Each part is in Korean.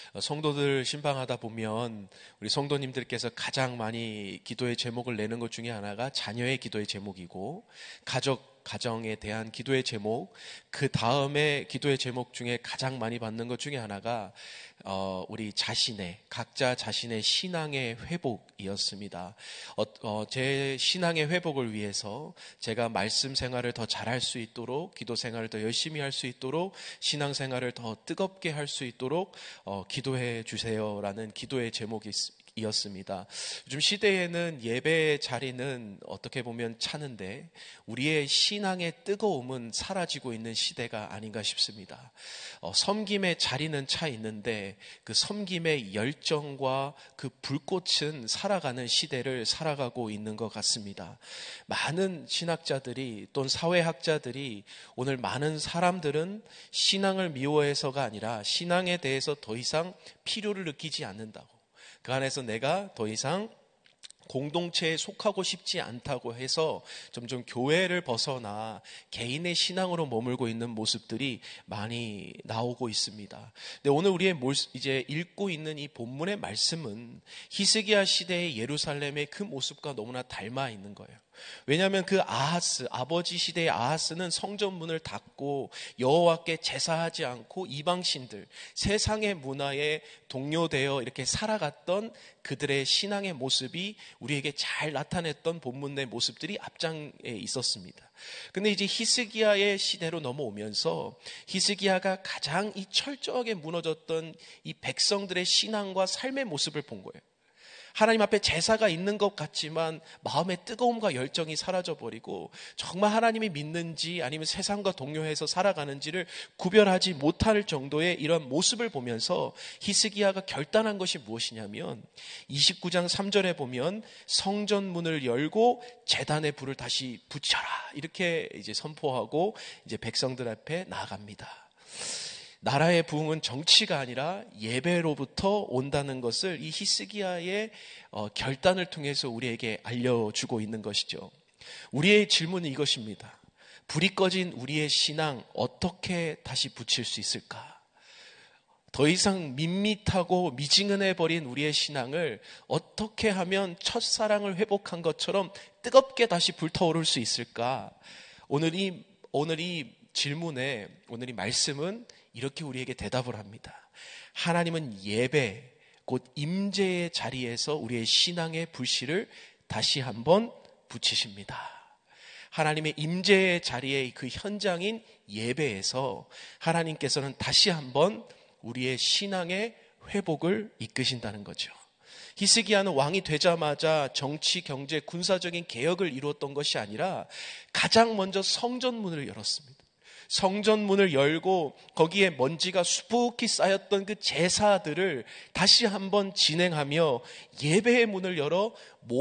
성도들 신방하다 보면 우리 성도님들께서 가장 많이 기도의 제목을 내는 것 중에 하나가 자녀의 기도의 제목이고, 가정에 대한 기도의 제목, 그 다음에 기도의 제목 중에 가장 많이 받는 것 중에 하나가 우리 각자 자신의 신앙의 회복이었습니다. 제 신앙의 회복을 위해서 제가 말씀 생활을 더 잘할 수 있도록, 기도 생활을 더 열심히 할 수 있도록, 신앙 생활을 더 뜨겁게 할 수 있도록 기도해 주세요라는 기도의 제목이 이었습니다. 요즘 시대에는 예배의 자리는 어떻게 보면 차는데 우리의 신앙의 뜨거움은 사라지고 있는 시대가 아닌가 싶습니다. 섬김의 자리는 차 있는데 그 섬김의 열정과 그 불꽃은 살아가는 시대를 살아가고 있는 것 같습니다. 많은 신학자들이 또는 사회학자들이, 오늘 많은 사람들은 신앙을 미워해서가 아니라 신앙에 대해서 더 이상 필요를 느끼지 않는다고, 그 안에서 내가 더 이상 공동체에 속하고 싶지 않다고 해서 점점 교회를 벗어나 개인의 신앙으로 머물고 있는 모습들이 많이 나오고 있습니다. 근데 오늘 이제 읽고 있는 이 본문의 말씀은 히스기야 시대의 예루살렘의 그 모습과 너무나 닮아 있는 거예요. 왜냐하면 그 아버지 시대의 아하스는 성전문을 닫고 여호와께 제사하지 않고 이방신들, 세상의 문화에 동요되어 이렇게 살아갔던 그들의 신앙의 모습이 우리에게 잘 나타냈던 본문 내 모습들이 앞장에 있었습니다. 근데 이제 히스기야의 시대로 넘어오면서 히스기야가 가장 이 철저하게 무너졌던 이 백성들의 신앙과 삶의 모습을 본 거예요. 하나님 앞에 제사가 있는 것 같지만 마음의 뜨거움과 열정이 사라져버리고 정말 하나님이 믿는지 아니면 세상과 동요해서 살아가는지를 구별하지 못할 정도의 이런 모습을 보면서 히스기야가 결단한 것이 무엇이냐면 29장 3절에 보면 성전문을 열고 제단의 불을 다시 붙여라, 이렇게 이제 선포하고 이제 백성들 앞에 나아갑니다. 나라의 부흥은 정치가 아니라 예배로부터 온다는 것을 이 히스기야의 결단을 통해서 우리에게 알려주고 있는 것이죠. 우리의 질문은 이것입니다. 불이 꺼진 우리의 신앙 어떻게 다시 붙일 수 있을까? 더 이상 밋밋하고 미지근해버린 우리의 신앙을 어떻게 하면 첫사랑을 회복한 것처럼 뜨겁게 다시 불타오를 수 있을까? 오늘 이 질문에, 오늘 이 말씀은 이렇게 우리에게 대답을 합니다. 하나님은 예배, 곧 임재의 자리에서 우리의 신앙의 불씨를 다시 한번 붙이십니다. 하나님의 임재의 자리의 그 현장인 예배에서 하나님께서는 다시 한번 우리의 신앙의 회복을 이끄신다는 거죠. 히스기야는 왕이 되자마자 정치, 경제, 군사적인 개혁을 이루었던 것이 아니라 가장 먼저 성전문을 열었습니다. 성전문을 열고 거기에 먼지가 수북히 쌓였던 그 제사들을 다시 한번 진행하며 예배의 문을 열어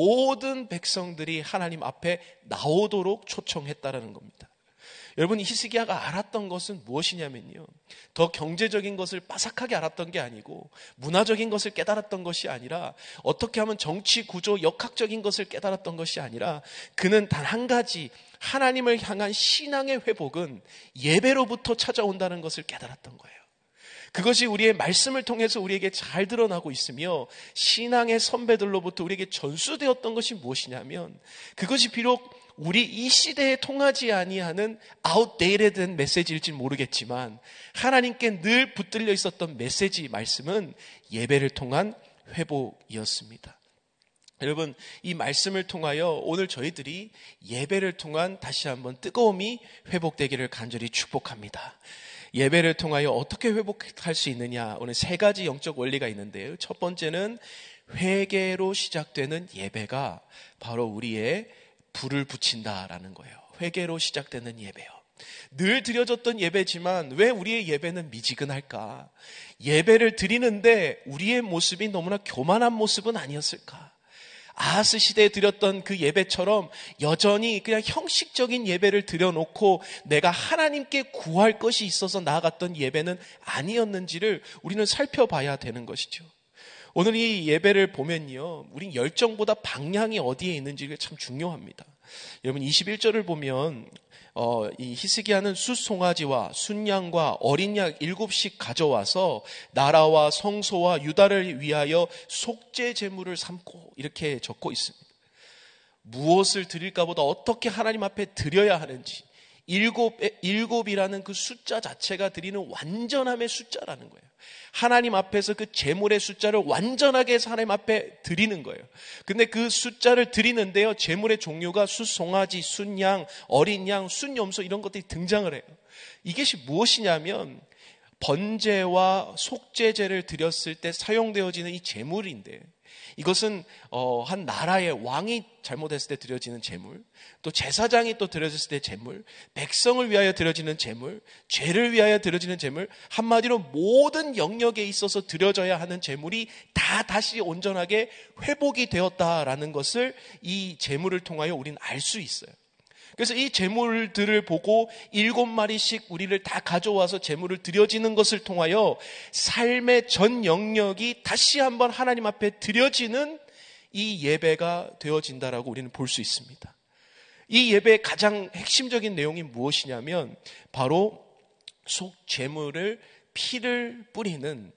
모든 백성들이 하나님 앞에 나오도록 초청했다라는 겁니다. 여러분, 히스기야가 알았던 것은 무엇이냐면요, 더 경제적인 것을 빠삭하게 알았던 게 아니고 문화적인 것을 깨달았던 것이 아니라 어떻게 하면 정치 구조 역학적인 것을 깨달았던 것이 아니라 그는 단 한 가지, 하나님을 향한 신앙의 회복은 예배로부터 찾아온다는 것을 깨달았던 거예요. 그것이 우리의 말씀을 통해서 우리에게 잘 드러나고 있으며 신앙의 선배들로부터 우리에게 전수되었던 것이 무엇이냐면, 그것이 비록 우리 이 시대에 통하지 아니하는 아웃데이트된 메시지일지 모르겠지만 하나님께 늘 붙들려 있었던 메시지, 말씀은 예배를 통한 회복이었습니다. 여러분, 이 말씀을 통하여 오늘 저희들이 예배를 통한 다시 한번 뜨거움이 회복되기를 간절히 축복합니다. 예배를 통하여 어떻게 회복할 수 있느냐, 오늘 세 가지 영적 원리가 있는데요. 첫 번째는 회개로 시작되는 예배가 바로 우리의 불을 붙인다라는 거예요. 회개로 시작되는 예배요. 늘 드려졌던 예배지만 왜 우리의 예배는 미지근할까? 예배를 드리는데 우리의 모습이 너무나 교만한 모습은 아니었을까? 아하스 시대에 드렸던 그 예배처럼 여전히 그냥 형식적인 예배를 드려놓고 내가 하나님께 구할 것이 있어서 나아갔던 예배는 아니었는지를 우리는 살펴봐야 되는 것이죠. 오늘 이 예배를 보면요, 우린 열정보다 방향이 어디에 있는지가 참 중요합니다. 여러분, 21절을 보면 이 히스기야는 숫송아지와 순양과 어린 양 7씩 가져와서 나라와 성소와 유다를 위하여 속죄 제물을 삼고 이렇게 적고 있습니다. 무엇을 드릴까보다 어떻게 하나님 앞에 드려야 하는지, 일곱이라는 그 숫자 자체가 드리는 완전함의 숫자라는 거예요. 하나님 앞에서 그 제물의 숫자를 완전하게 해서 하나님 앞에 드리는 거예요. 근데 그 숫자를 드리는데요, 제물의 종류가 숫송아지, 순양, 어린 양, 순염소 이런 것들이 등장을 해요. 이것이 무엇이냐면 번제와 속죄제를 드렸을 때 사용되어지는 이 제물인데, 이것은 한 나라의 왕이 잘못했을 때 드려지는 제물, 또 제사장이 또 드려졌을 때 제물, 백성을 위하여 드려지는 제물, 죄를 위하여 드려지는 제물, 한마디로 모든 영역에 있어서 드려져야 하는 제물이 다 다시 온전하게 회복이 되었다라는 것을 이 제물을 통하여 우리는 알 수 있어요. 그래서 이 제물들을 보고 7마리씩 우리를 다 가져와서 제물을 드려지는 것을 통하여 삶의 전 영역이 다시 한번 하나님 앞에 드려지는 이 예배가 되어진다라고 우리는 볼 수 있습니다. 이 예배의 가장 핵심적인 내용이 무엇이냐면 바로 속제물을 피를 뿌리는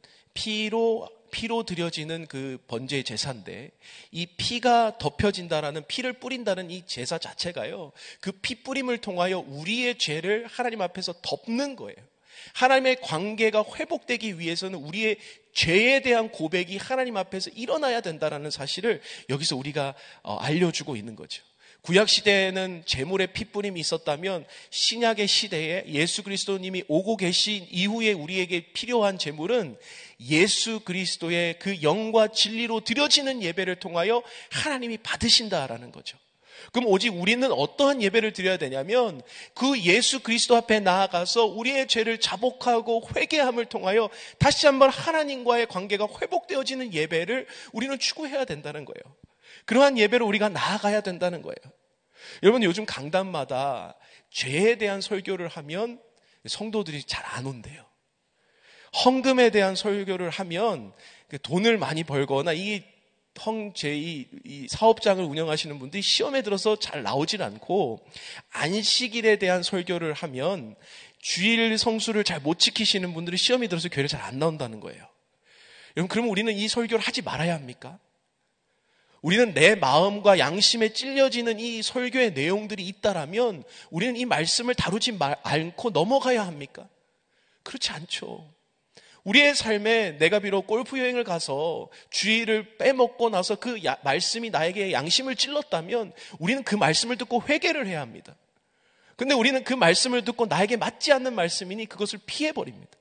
피로 드려지는 그 번제의 제사인데, 이 피가 덮여진다라는, 피를 뿌린다는 이 제사 자체가요, 그 피 뿌림을 통하여 우리의 죄를 하나님 앞에서 덮는 거예요. 하나님의 관계가 회복되기 위해서는 우리의 죄에 대한 고백이 하나님 앞에서 일어나야 된다는 사실을 여기서 우리가 알려주고 있는 거죠. 구약시대에는 제물의 피뿌림이 있었다면 신약의 시대에 예수 그리스도님이 오고 계신 이후에 우리에게 필요한 제물은 예수 그리스도의 그 영과 진리로 드려지는 예배를 통하여 하나님이 받으신다라는 거죠. 그럼 오직 우리는 어떠한 예배를 드려야 되냐면 그 예수 그리스도 앞에 나아가서 우리의 죄를 자복하고 회개함을 통하여 다시 한번 하나님과의 관계가 회복되어지는 예배를 우리는 추구해야 된다는 거예요. 그러한 예배로 우리가 나아가야 된다는 거예요. 여러분, 요즘 강단마다 죄에 대한 설교를 하면 성도들이 잘 안 온대요. 헌금에 대한 설교를 하면 돈을 많이 벌거나 이 사업장을 운영하시는 분들이 시험에 들어서 잘 나오질 않고, 안식일에 대한 설교를 하면 주일 성수를 잘 못 지키시는 분들이 시험에 들어서 교회를 잘 안 나온다는 거예요. 여러분, 그러면 우리는 이 설교를 하지 말아야 합니까? 우리는 내 마음과 양심에 찔려지는 이 설교의 내용들이 있다라면 우리는 이 말씀을 다루지 않고 넘어가야 합니까? 그렇지 않죠. 우리의 삶에 내가 비록 골프 여행을 가서 주일을 빼먹고 나서 그 말씀이 나에게 양심을 찔렀다면 우리는 그 말씀을 듣고 회개를 해야 합니다. 근데 우리는 그 말씀을 듣고 나에게 맞지 않는 말씀이니 그것을 피해버립니다.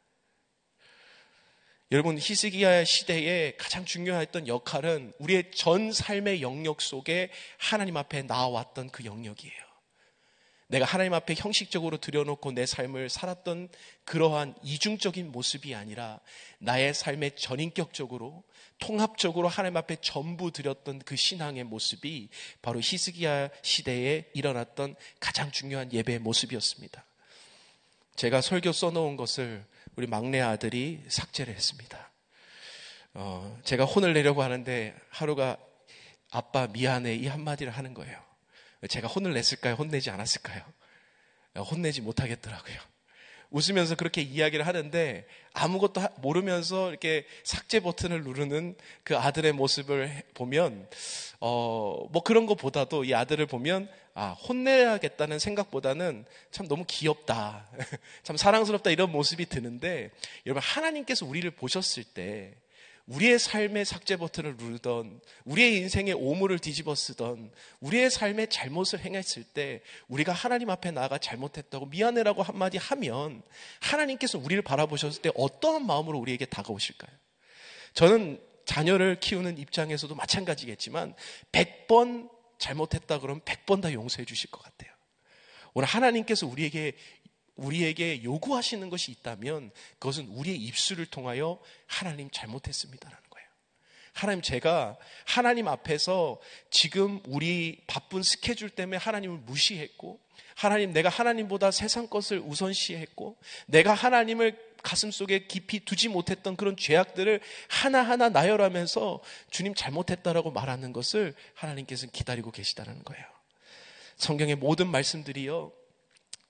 여러분, 히스기야 시대에 가장 중요했던 역할은 우리의 전 삶의 영역 속에 하나님 앞에 나와왔던 그 영역이에요. 내가 하나님 앞에 형식적으로 들여놓고 내 삶을 살았던 그러한 이중적인 모습이 아니라 나의 삶의 전인격적으로 통합적으로 하나님 앞에 전부 드렸던 그 신앙의 모습이 바로 히스기야 시대에 일어났던 가장 중요한 예배의 모습이었습니다. 제가 설교 써놓은 것을 우리 막내 아들이 삭제를 했습니다. 제가 혼을 내려고 하는데 하루가 아빠 미안해 이 한마디를 하는 거예요. 제가 혼을 냈을까요? 혼내지 않았을까요? 혼내지 못하겠더라고요. 웃으면서 그렇게 이야기를 하는데 아무것도 모르면서 이렇게 삭제 버튼을 누르는 그 아들의 모습을 보면 뭐 그런 것보다도 이 아들을 보면 혼내야겠다는 생각보다는 참 너무 귀엽다, 참 사랑스럽다 이런 모습이 드는데, 여러분, 하나님께서 우리를 보셨을 때 우리의 삶의 삭제 버튼을 누르던, 우리의 인생의 오물을 뒤집어 쓰던, 우리의 삶의 잘못을 행했을 때 우리가 하나님 앞에 나아가 잘못했다고 미안해라고 한마디 하면 하나님께서 우리를 바라보셨을 때 어떠한 마음으로 우리에게 다가오실까요? 저는 자녀를 키우는 입장에서도 마찬가지겠지만 100번 잘못했다 그러면 100번 다 용서해 주실 것 같아요. 오늘 하나님께서 우리에게 요구하시는 것이 있다면 그것은 우리의 입술을 통하여 하나님 잘못했습니다라는 거예요. 하나님, 제가 하나님 앞에서 지금 우리 바쁜 스케줄 때문에 하나님을 무시했고, 하나님, 내가 하나님보다 세상 것을 우선시했고, 내가 하나님을 가슴속에 깊이 두지 못했던 그런 죄악들을 하나하나 나열하면서 주님 잘못했다라고 말하는 것을 하나님께서는 기다리고 계시다는 거예요. 성경의 모든 말씀들이요,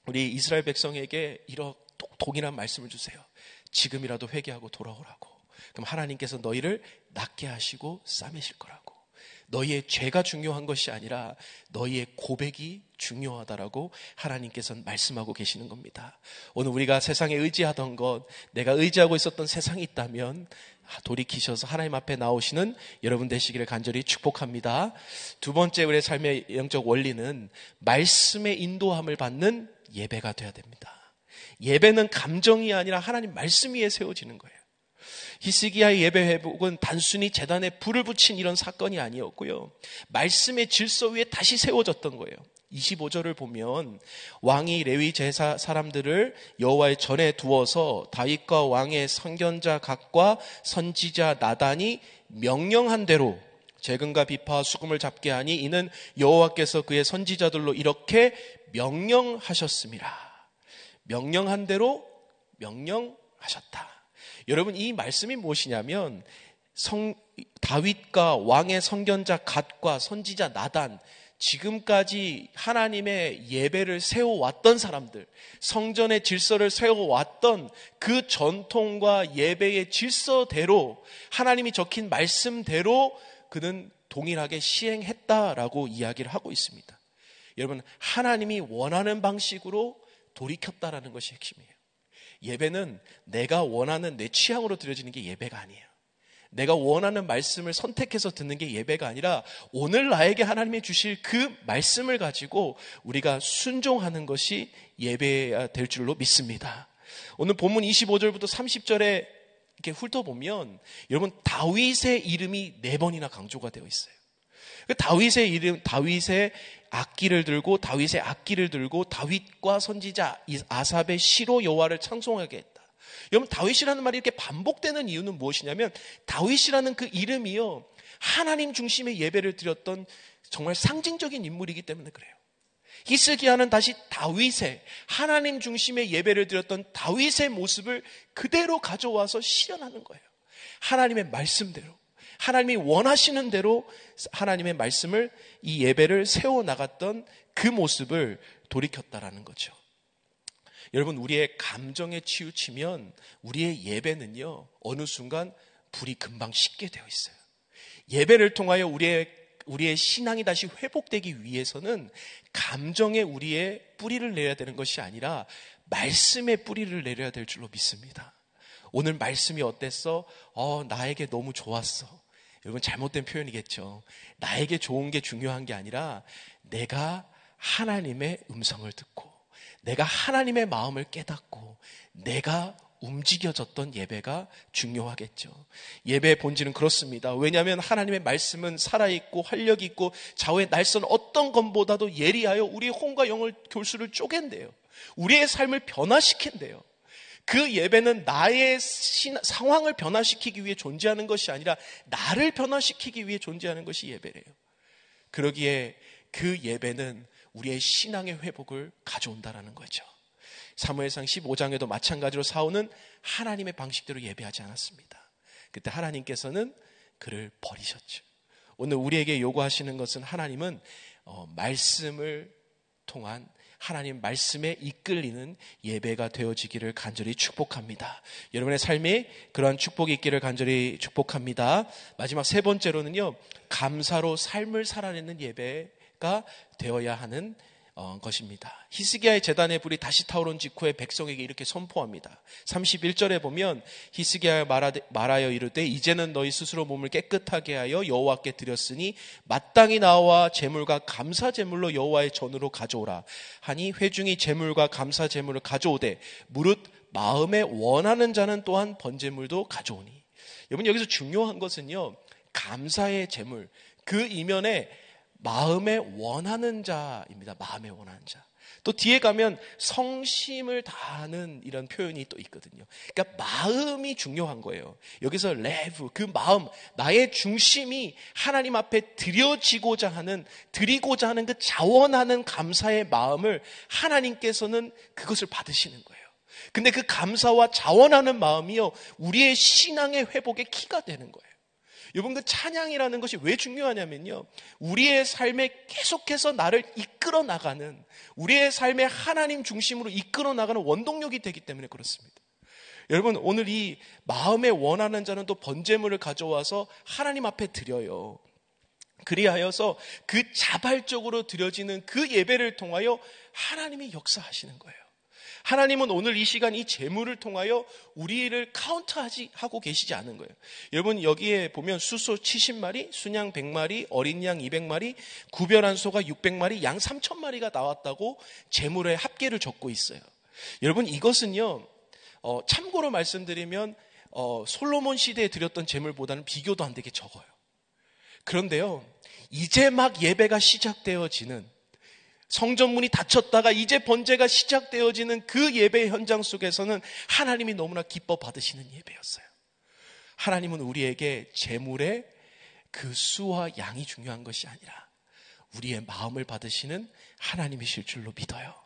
우리 이스라엘 백성에게 이런 동일한 말씀을 주세요. 지금이라도 회개하고 돌아오라고. 그럼 하나님께서 너희를 낫게 하시고 싸매실 거라고. 너희의 죄가 중요한 것이 아니라 너희의 고백이 중요하다라고 하나님께서는 말씀하고 계시는 겁니다. 오늘 우리가 세상에 의지하던 것, 내가 의지하고 있었던 세상이 있다면 돌이키셔서 하나님 앞에 나오시는 여러분 되시기를 간절히 축복합니다. 두 번째 우리의 삶의 영적 원리는 말씀의 인도함을 받는 예배가 되어야 됩니다. 예배는 감정이 아니라 하나님 말씀 위에 세워지는 거예요. 히스기야의 예배 회복은 단순히 제단에 불을 붙인 이런 사건이 아니었고요. 말씀의 질서 위에 다시 세워졌던 거예요. 25절을 보면 왕이 레위 제사 사람들을 여호와의 전에 두어서 다윗과 왕의 선견자 각과 선지자 나단이 명령한 대로 재금과 비파와 수금을 잡게 하니 이는 여호와께서 그의 선지자들로 이렇게 명령하셨습니다. 명령한 대로 명령하셨다. 여러분, 이 말씀이 무엇이냐면 다윗과 왕의 선견자 갓과 선지자 나단, 지금까지 하나님의 예배를 세워왔던 사람들, 성전의 질서를 세워왔던 그 전통과 예배의 질서대로 하나님이 적힌 말씀대로 그는 동일하게 시행했다라고 이야기를 하고 있습니다. 여러분, 하나님이 원하는 방식으로 돌이켰다라는 것이 핵심이에요. 예배는 내가 원하는 내 취향으로 드려지는 게 예배가 아니에요. 내가 원하는 말씀을 선택해서 듣는 게 예배가 아니라 오늘 나에게 하나님이 주실 그 말씀을 가지고 우리가 순종하는 것이 예배가 될 줄로 믿습니다. 오늘 본문 25절부터 30절에 이렇게 훑어보면 여러분, 다윗의 이름이 4번이나 강조가 되어 있어요. 다윗의 이름, 다윗의 악기를 들고 다윗과 선지자 아삽의 시로 여호와를 찬송하게 했다. 여러분, 다윗이라는 말이 이렇게 반복되는 이유는 무엇이냐면 다윗이라는 그 이름이요, 하나님 중심의 예배를 드렸던 정말 상징적인 인물이기 때문에 그래요. 히스기야는 다시 다윗의 하나님 중심의 예배를 드렸던 다윗의 모습을 그대로 가져와서 실현하는 거예요. 하나님의 말씀대로, 하나님이 원하시는 대로 하나님의 말씀을, 이 예배를 세워나갔던 그 모습을 돌이켰다라는 거죠. 여러분, 우리의 감정에 치우치면 우리의 예배는요, 어느 순간 불이 금방 식게 되어 있어요. 예배를 통하여 우리의 신앙이 다시 회복되기 위해서는 감정에 우리의 뿌리를 내야 되는 것이 아니라 말씀의 뿌리를 내려야 될 줄로 믿습니다. 오늘 말씀이 어땠어? 나에게 너무 좋았어. 여러분, 잘못된 표현이겠죠. 나에게 좋은 게 중요한 게 아니라 내가 하나님의 음성을 듣고 내가 하나님의 마음을 깨닫고 내가 움직여졌던 예배가 중요하겠죠. 예배의 본질은 그렇습니다. 왜냐하면 하나님의 말씀은 살아있고 활력이 있고 좌우의 날선 어떤 것보다도 예리하여 우리의 혼과 영을 골수를 쪼갠대요. 우리의 삶을 변화시킨대요. 그 예배는 나의 상황을 변화시키기 위해 존재하는 것이 아니라 나를 변화시키기 위해 존재하는 것이 예배래요. 그러기에 그 예배는 우리의 신앙의 회복을 가져온다라는 거죠. 사무엘상 15장에도 마찬가지로 사울은 하나님의 방식대로 예배하지 않았습니다. 그때 하나님께서는 그를 버리셨죠. 오늘 우리에게 요구하시는 것은 하나님은 말씀을 통한 하나님 말씀에 이끌리는 예배가 되어지기를 간절히 축복합니다. 여러분의 삶에 그러한 축복이 있기를 간절히 축복합니다. 마지막 세 번째로는요, 감사로 삶을 살아내는 예배가 되어야 하는 것입니다. 히스기야의 제단의 불이 다시 타오른 직후에 백성에게 이렇게 선포합니다. 31절에 보면 히스기야가 말하여 이르되 이제는 너희 스스로 몸을 깨끗하게 하여 여호와께 드렸으니 마땅히 나와 제물과 감사 제물로 여호와의 전으로 가져오라 하니 회중이 제물과 감사 제물을 가져오되 무릇 마음에 원하는 자는 또한 번제물도 가져오니. 여러분, 여기서 중요한 것은요, 감사의 제물, 그 이면에 마음에 원하는 자입니다. 마음에 원하는 자. 또 뒤에 가면 성심을 다하는 이런 표현이 또 있거든요. 그러니까 마음이 중요한 거예요. 여기서 레브, 그 마음, 나의 중심이 하나님 앞에 드리고자 하는 그 자원하는 감사의 마음을 하나님께서는 그것을 받으시는 거예요. 근데 그 감사와 자원하는 마음이요, 우리의 신앙의 회복의 키가 되는 거예요. 여러분, 그 찬양이라는 것이 왜 중요하냐면요, 우리의 삶에 계속해서 나를 이끌어 나가는, 우리의 삶에 하나님 중심으로 이끌어 나가는 원동력이 되기 때문에 그렇습니다. 여러분, 오늘 이 마음에 원하는 자는 또 번제물을 가져와서 하나님 앞에 드려요. 그리하여서 그 자발적으로 드려지는 그 예배를 통하여 하나님이 역사하시는 거예요. 하나님은 오늘 이 시간 이 제물을 통하여 우리를 하고 계시지 않은 거예요. 여러분, 여기에 보면 수소 70마리, 순양 100마리, 어린 양 200마리, 구별한 소가 600마리, 양 3000마리가 나왔다고 제물의 합계를 적고 있어요. 여러분, 이것은요, 참고로 말씀드리면 솔로몬 시대에 드렸던 제물보다는 비교도 안 되게 적어요. 그런데요, 이제 막 예배가 시작되어지는, 성전문이 닫혔다가 이제 번제가 시작되어지는 그 예배 현장 속에서는 하나님이 너무나 기뻐 받으시는 예배였어요. 하나님은 우리에게 제물의 그 수와 양이 중요한 것이 아니라 우리의 마음을 받으시는 하나님이실 줄로 믿어요.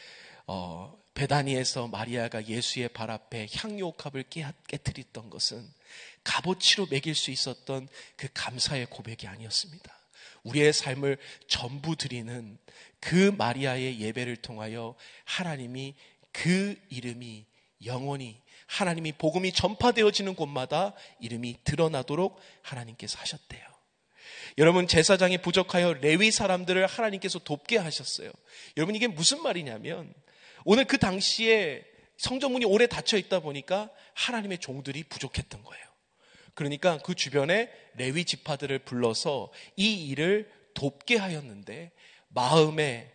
베다니에서 마리아가 예수의 발 앞에 향유옥합을 깨뜨렸던 것은 값어치로 매길 수 있었던 그 감사의 고백이 아니었습니다. 우리의 삶을 전부 드리는 그 마리아의 예배를 통하여 하나님이 그 이름이 영원히, 하나님이 복음이 전파되어지는 곳마다 이름이 드러나도록 하나님께서 하셨대요. 여러분, 제사장이 부족하여 레위 사람들을 하나님께서 돕게 하셨어요. 여러분, 이게 무슨 말이냐면, 오늘 그 당시에 성전문이 오래 닫혀 있다 보니까 하나님의 종들이 부족했던 거예요. 그러니까 그 주변에 레위 지파들을 불러서 이 일을 돕게 하였는데, 마음에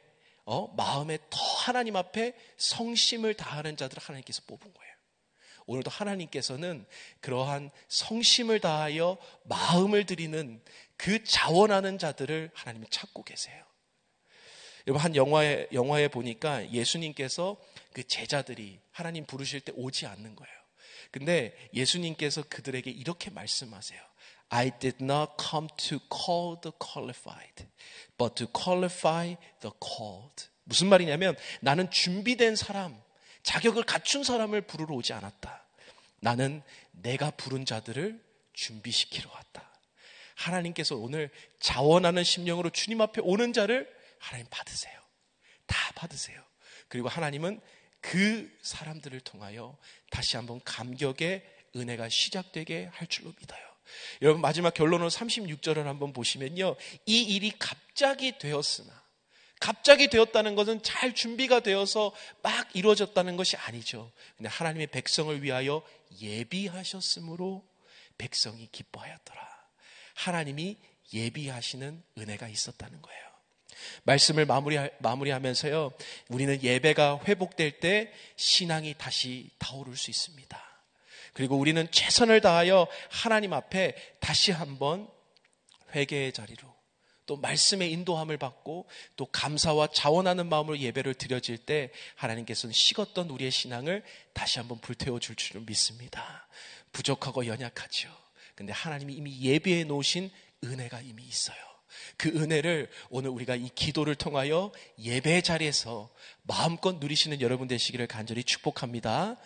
더 하나님 앞에 성심을 다하는 자들을 하나님께서 뽑은 거예요. 오늘도 하나님께서는 그러한 성심을 다하여 마음을 드리는 그 자원하는 자들을 하나님이 찾고 계세요. 여러분, 한 영화에 보니까 예수님께서 그 제자들이 하나님 부르실 때 오지 않는 거예요. 근데 예수님께서 그들에게 이렇게 말씀하세요. I did not come to call the qualified, but to qualify the called. 무슨 말이냐면, 나는 준비된 사람, 자격을 갖춘 사람을 부르러 오지 않았다. 나는 내가 부른 자들을 준비시키러 왔다. 하나님께서 오늘 자원하는 심령으로 주님 앞에 오는 자를 하나님 받으세요. 다 받으세요. 그리고 하나님은 그 사람들을 통하여 다시 한번 감격의 은혜가 시작되게 할 줄로 믿어요. 여러분, 마지막 결론으로 36절을 한번 보시면요, 이 일이 갑자기 되었으나, 갑자기 되었다는 것은 잘 준비가 되어서 막 이루어졌다는 것이 아니죠. 근데 하나님의 백성을 위하여 예비하셨으므로 백성이 기뻐하였더라. 하나님이 예비하시는 은혜가 있었다는 거예요. 말씀을 마무리하면서요, 우리는 예배가 회복될 때 신앙이 다시 타오를 수 있습니다. 그리고 우리는 최선을 다하여 하나님 앞에 다시 한번 회개의 자리로, 또 말씀의 인도함을 받고 또 감사와 자원하는 마음으로 예배를 드려질 때 하나님께서는 식었던 우리의 신앙을 다시 한번 불태워 줄 줄을 믿습니다. 부족하고 연약하죠. 근데 하나님이 이미 예비해 놓으신 은혜가 이미 있어요. 그 은혜를 오늘 우리가 이 기도를 통하여 예배 자리에서 마음껏 누리시는 여러분 되시기를 간절히 축복합니다.